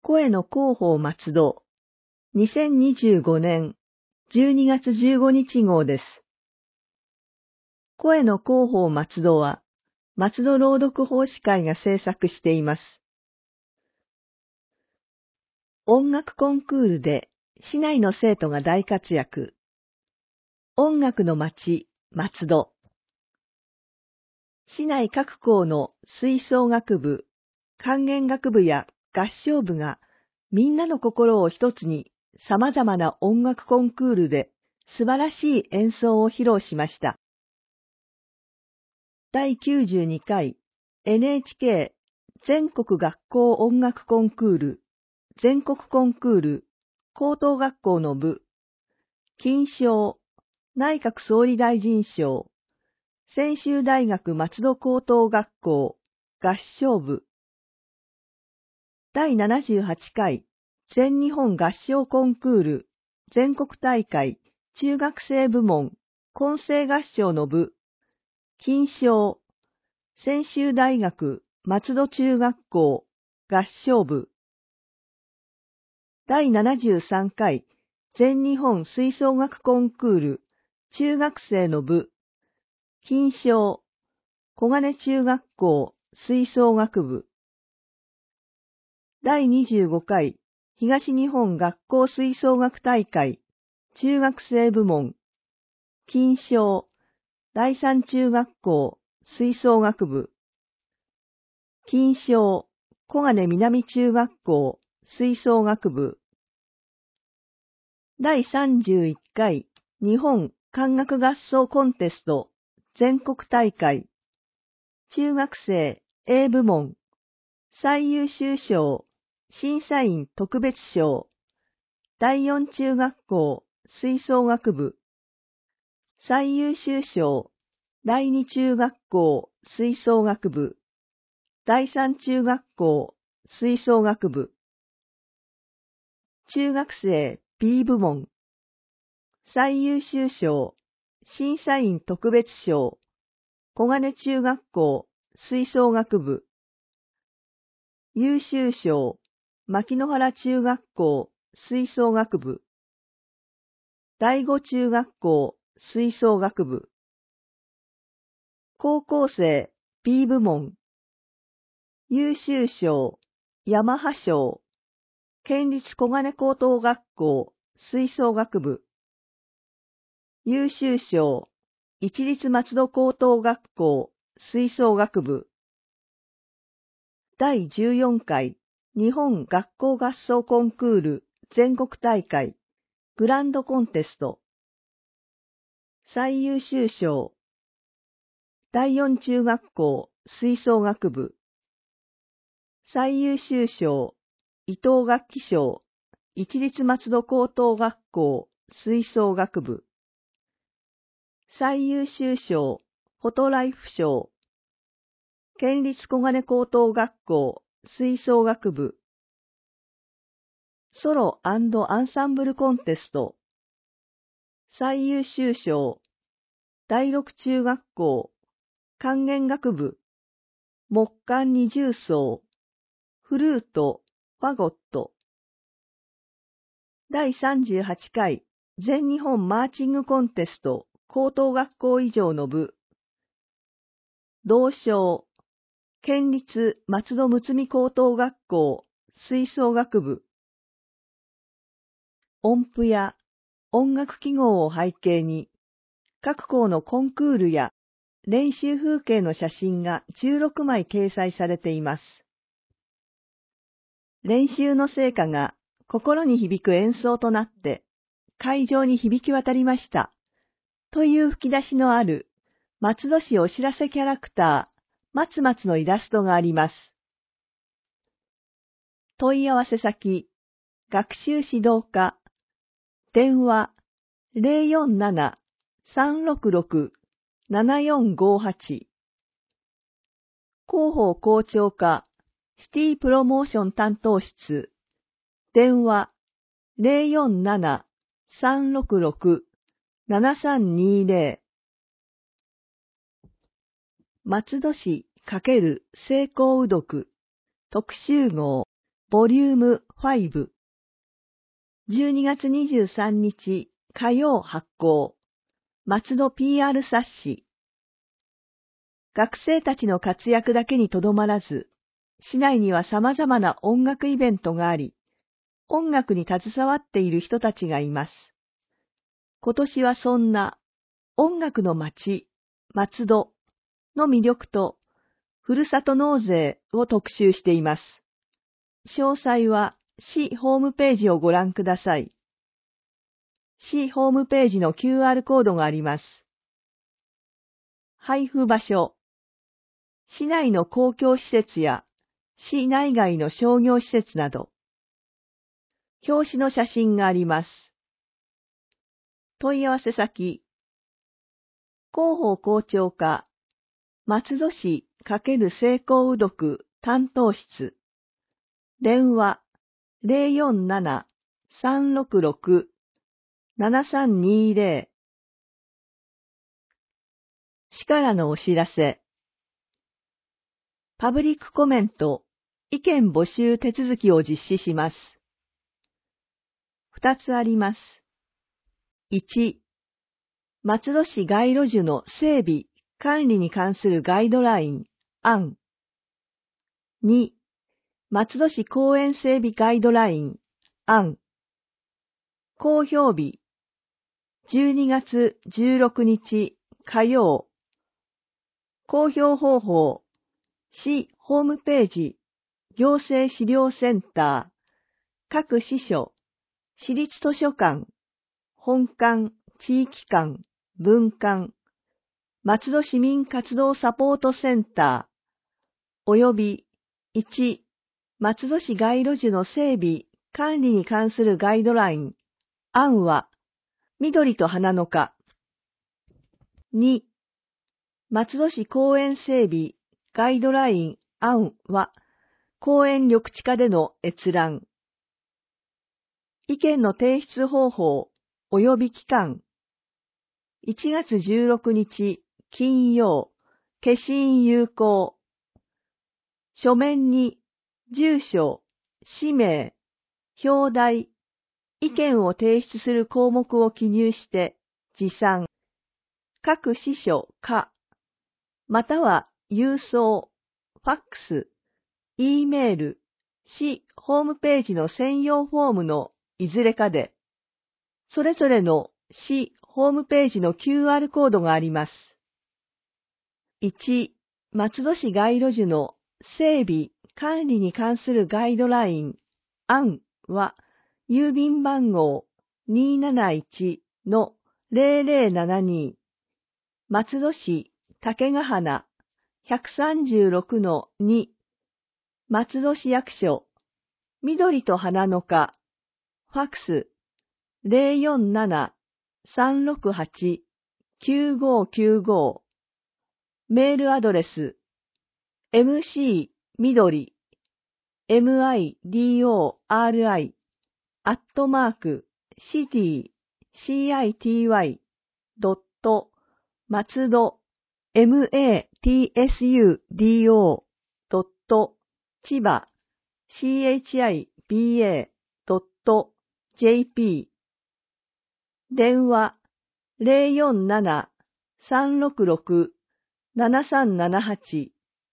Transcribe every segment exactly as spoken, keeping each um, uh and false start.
声の広報松戸、にせんにじゅうごねんじゅうにがつじゅうごにち号です。声の広報松戸は、松戸朗読奉仕会が制作しています。音楽コンクールで市内の生徒が大活躍。音楽の街、松戸。市内各校の吹奏楽部、管弦楽部や合唱部がみんなの心を一つに様々な音楽コンクールで素晴らしい演奏を披露しました。だいきゅうじゅうにかい エヌエイチケー 全国学校音楽コンクール全国コンクール高等学校の部金賞内閣総理大臣賞専修大学松戸高等学校合唱部だいななじゅうはちかい全日本合唱コンクール全国大会中学生部門混声合唱の部金賞専修大学松戸中学校合唱部だいななじゅうさんかい全日本吹奏楽コンクール中学生の部金賞小金中学校吹奏楽部だいにじゅうごかい東日本学校吹奏楽大会中学生部門金賞だいさん中学校吹奏楽部金賞小金南中学校吹奏楽部だいさんじゅういっかい日本管楽合奏コンテスト全国大会中学生 A 部門最優秀賞審査員特別賞だいよん中学校吹奏楽部最優秀賞だいに中学校吹奏楽部だいさん中学校吹奏楽部中学生 B 部門最優秀賞審査員特別賞小金中学校吹奏楽部優秀賞牧之原中学校吹奏楽部だいご中学校吹奏楽部高校生 B 部門優秀賞ヤマハ賞県立小金高等学校吹奏楽部優秀賞一律松戸高等学校吹奏楽部だいじゅうよんかい日本学校合奏コンクール全国大会グランドコンテスト最優秀賞だいよん中学校吹奏楽部最優秀賞伊藤楽器賞一律松戸高等学校吹奏楽部最優秀賞フォトライフ賞県立小金高等学校吹奏楽部ソロ&アンサンブルコンテスト最優秀賞だいろく中学校管弦楽部木管二重奏フルートファゴットだいさんじゅうはちかい全日本マーチングコンテスト高等学校以上の部同賞県立松戸睦美高等学校吹奏楽部音符や音楽記号を背景に各校のコンクールや練習風景の写真がじゅうろくまい掲載されています。練習の成果が心に響く演奏となって会場に響き渡りましたという吹き出しのある松戸市お知らせキャラクター松松のイラストがあります。問い合わせ先学習指導課電話 ゼロよんなな さんろくろく ななよんごはち 広報校長課シティプロモーション担当室電話 ゼロよんなな さんろくろく ななさんにゼロ 松戸市×成功うどく特集号ボリュームご。じゅうにがつにじゅうさんにち火曜発行。松戸 ピーアール 冊子。学生たちの活躍だけにとどまらず、市内には様々な音楽イベントがあり、音楽に携わっている人たちがいます。今年はそんな音楽の街、松戸の魅力と、ふるさと納税を特集しています。詳細は市ホームページをご覧ください。市ホームページの キューアール コードがあります。配布場所。市内の公共施設や市内外の商業施設など。表紙の写真があります。問い合わせ先。広報校長課、松戸市×成功うどく担当室。電話 ゼロよんなな さんろくろく ななさんにゼロ。市からのお知らせ。パブリックコメント、意見募集手続きを実施します。二つあります。いち、松戸市街路樹の整備、管理に関するガイドライン、案。に、松戸市公園整備ガイドライン、案。公表日、じゅうにがつじゅうろくにち火曜。公表方法、市ホームページ、行政資料センター、各支所、市立図書館、本館、地域館、分館、松戸市民活動サポートセンター、およびいち、松戸市街路樹の整備、管理に関するガイドライン、案は、緑と花の花。に、松戸市公園整備、ガイドライン、案は、公園緑地化での閲覧。意見の提出方法、及び期間。いちがつじゅうろくにち、金曜、消印有効。書面に、住所、氏名、表題、意見を提出する項目を記入して、持参。各支所か、または郵送、ファックス、E メール、市ホームページの専用フォームのいずれかで、それぞれの市ホームページの キューアール コードがあります。いち、松戸市街路樹の整備・管理に関するガイドライン、案は、郵便番号 にーなないちのゼロゼロななに、松戸市竹ヶ花 ひゃくさんじゅうろくのに、松戸市役所、緑と花の花、ファックス、ゼロよんなな さんろくはち きゅうごきゅうご、メールアドレス、エムシー 緑、midori、アットマーク、シティ、city、ドット、松戸、matsudo、ドット、千葉、chiba、ドット、jp。電話、ゼロよんなな さんろくろく ななさんななはち。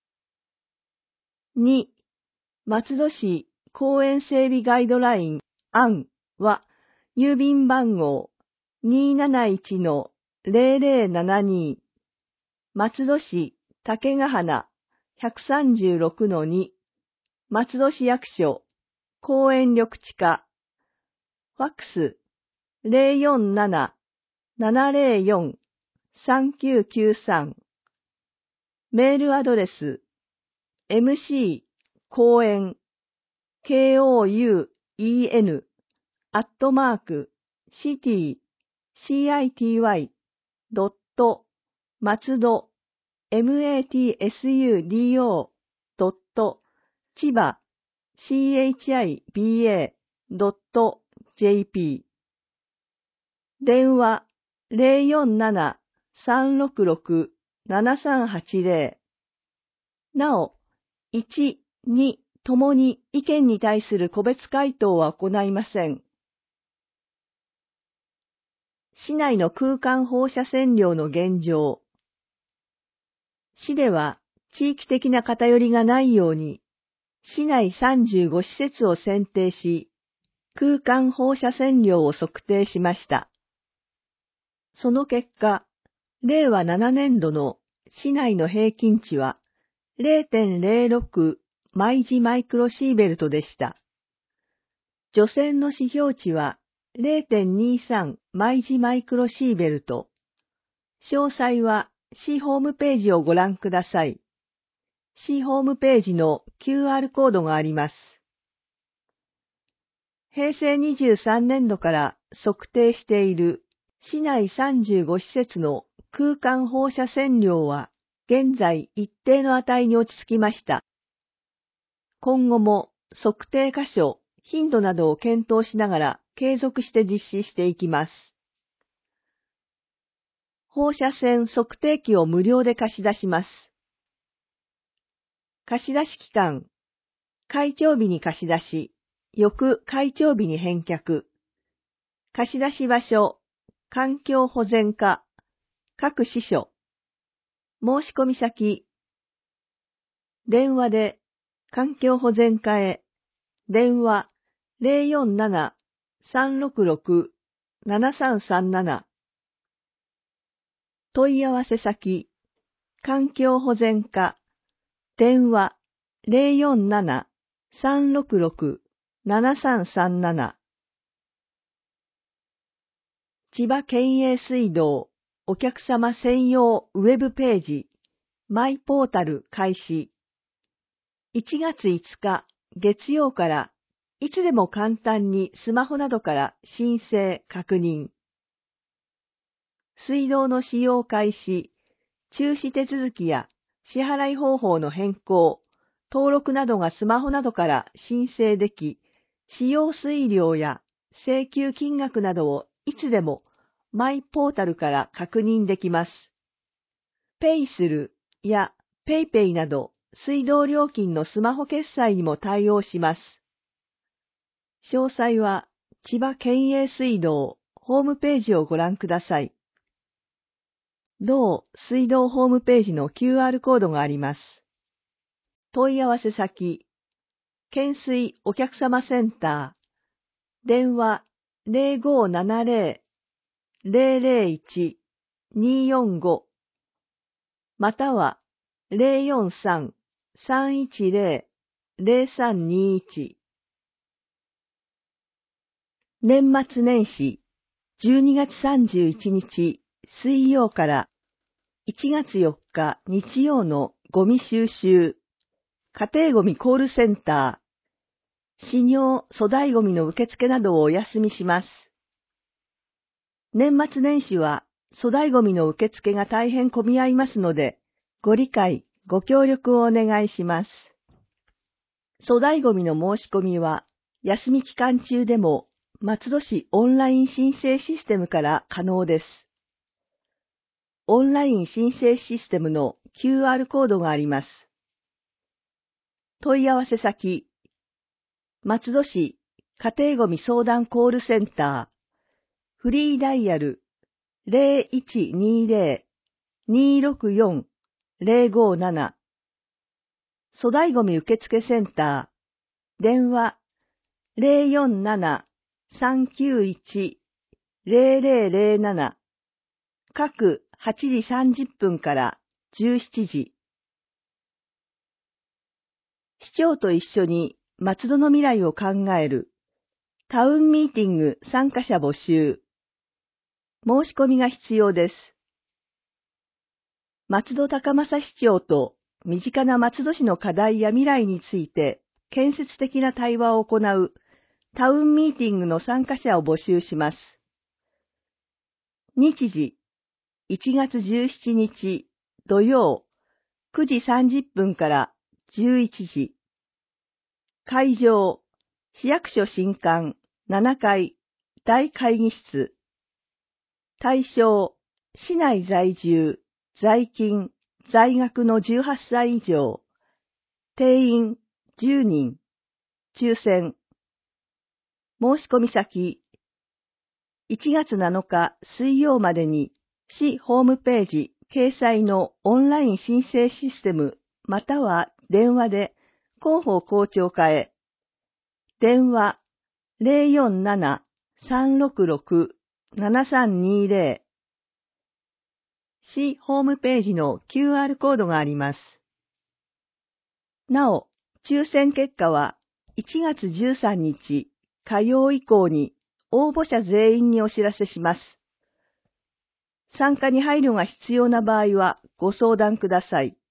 に、松戸市公園整備ガイドライン、案は、郵便番号 にーなないちのゼロゼロななに、松戸市竹ヶ花 ひゃくさんじゅうろくのに、松戸市役所、公園緑地課、ファックス、ゼロよんなな ななゼロよん さんきゅうきゅうさん。メールアドレス、エムシー 公園、kouen、アットマーク、シティ、city、ドット、松戸、matsudo、ドット、千葉、chiba、ドット、jp。電話、ゼロよんなな さんろくろく ななさんはちゼロ。なお、いち、に共に意見に対する個別回答は行いません。市内の空間放射線量の現状。市では地域的な偏りがないように、市内さんじゅうご施設を選定し、空間放射線量を測定しました。その結果、れいわななねんどの市内の平均値は れいてんれいろく マイジマイクロシーベルトでした。除染の指標値は れいてんにさん マイジマイクロシーベルト。詳細は市ホームページをご覧ください。市ホームページの キューアール コードがあります。へいせいにじゅうさんねんどから測定している市内さんじゅうご施設の空間放射線量は現在一定の値に落ち着きました。今後も測定箇所、頻度などを検討しながら継続して実施していきます。放射線測定器を無料で貸し出します。貸し出し期間、開帳日に貸し出し、翌開帳日に返却。貸し出し場所、環境保全課、各支所。申し込み先。電話で、環境保全課へ、電話 ゼロよんなな さんろくろく ななさんさんなな。問い合わせ先、環境保全課、電話 ゼロよんなな さんろくろく ななさんさんなな。千葉県営水道お客様専用ウェブページマイポータル開始。いちがついつか月曜からいつでも簡単にスマホなどから申請確認。水道の使用開始、中止手続きや支払い方法の変更、登録などがスマホなどから申請でき、使用水量や請求金額などをいつでもマイポータルから確認できます。ペイするやペイペイなど水道料金のスマホ決済にも対応します。詳細は千葉県営水道ホームページをご覧ください。同水道ホームページの キューアール コードがあります。問い合わせ先、県水お客様センター、電話 ゼロごななゼロ ゼロゼロいち によんご またはゼロよんさん さんいちゼロ ゼロさんにいち。年末年始じゅうにがつさんじゅういちにち水曜からいちがつよっか日曜のゴミ収集、家庭ゴミコールセンター、市尿粗大ゴミの受付などをお休みします。年末年始は粗大ゴミの受付が大変混み合いますので、ご理解、ご協力をお願いします。粗大ゴミの申し込みは、休み期間中でも松戸市オンライン申請システムから可能です。オンライン申請システムの キューアール コードがあります。問い合わせ先、松戸市家庭ゴミ相談コールセンター、フリーダイヤル ゼロいちにゼロ にろくよん ゼロごなな、粗大ゴミ受付センター、電話ゼロよんなな さんきゅういち ゼロゼロゼロなな、各はちじさんじゅっぷんからじゅうしちじ。市長と一緒に松戸の未来を考えるタウンミーティング参加者募集。申し込みが必要です。松戸高政市長と身近な松戸市の課題や未来について建設的な対話を行うタウンミーティングの参加者を募集します。日時、いちがつじゅうしちにち土曜くじさんじゅっぷんからじゅういちじ。会場、市役所新館ななかい大会議室。対象、市内在住、在勤、在学のじゅうはっさい以上。定員、 じゅうにん、抽選。申し込み先、いちがつなのか水曜までに市ホームページ掲載のオンライン申請システムまたは電話で広報校長課へ。電話 ゼロよんなな さんろくろく ななさんにゼロ。市ホームページの キューアール コードがあります。なお、抽選結果はいちがつじゅうさんにち火曜以降に応募者全員にお知らせします。参加に配慮が必要な場合はご相談ください。